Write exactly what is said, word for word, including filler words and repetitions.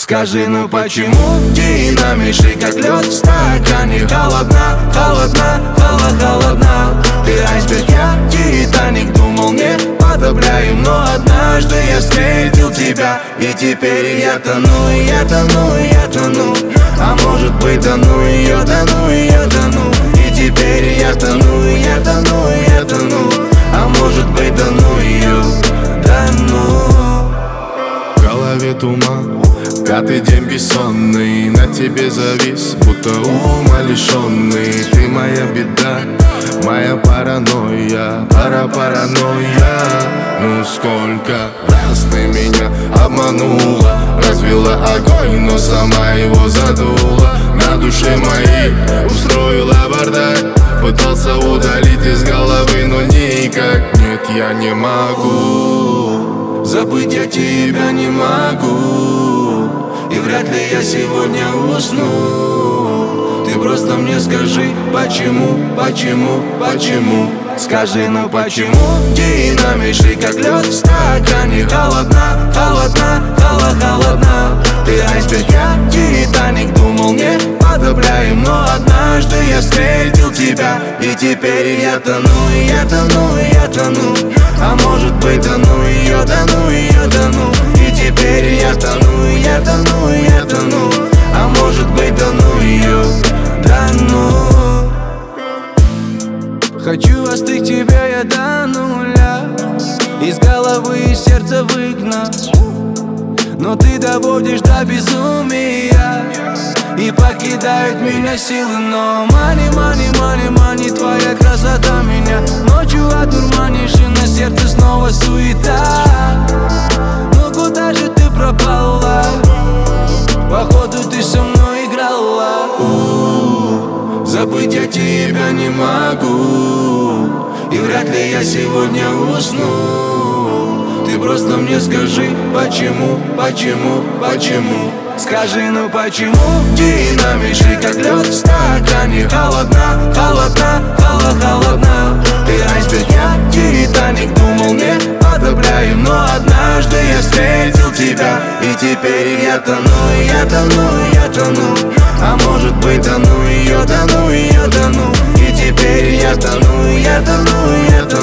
Скажи, ну почему динамишь как лед в стакане? Холодна, холодна, холод, холодна. Ты айсберг, я Титаник. Думал, не подобраю, но однажды я встретил тебя. И теперь я тону, и я тону, и я тону. А может быть, тону ее, тону ее, тону. И теперь я тону, и я тону, и я тону. А может быть, тону ее, тону. В голове туман, пятый день бессонный. На тебе завис, будто ума лишенный. Ты моя беда, моя паранойя, пара паранойя. Ну сколько раз ты меня обманула, развела огонь, но сама его задула. На душе моей устроила бардак, пытался удалить из головы, но никак. Нет, я не могу, забыть я тебя не могу, и вряд ли я сегодня усну. Ты просто мне скажи, почему, почему, почему. Скажи, ну почему динамишь как лед в стакане? Холодна, холодна, холод, холодна. Ты айсберг, я Титаник. Думал, не подобраем, но однажды я встретил тебя. И теперь я тону, и я тону, и я тону. А может быть, тону ее, тону ее, тону. И теперь я тону, и я тону, и я тону. А может быть, тону ее, тону. Хочу остыть тебя я до нуля, из головы и сердца выгнать. Но ты доводишь до безумия, и покидают меня силы. Но мани, мани, мани, мани, твоя красота меня ночью одурманишь, и на сердце снова суета. Ну куда же ты пропала? Походу ты со мной играла. У-у-у, забыть я тебя не могу, и вряд ли я сегодня усну. Ты просто мне скажи, почему, почему, почему. Скажи, ну почему динамишь как лед в стакане? Холодна, холодна, холод, холодна. Ты айсберг, я Титаник. Думал, не подобраем, но однажды я встретил тебя. И теперь я тону, и я тону, и я тону. А может быть, тону ее, тону ее, тону. И теперь я тону, и я тону, и я тону.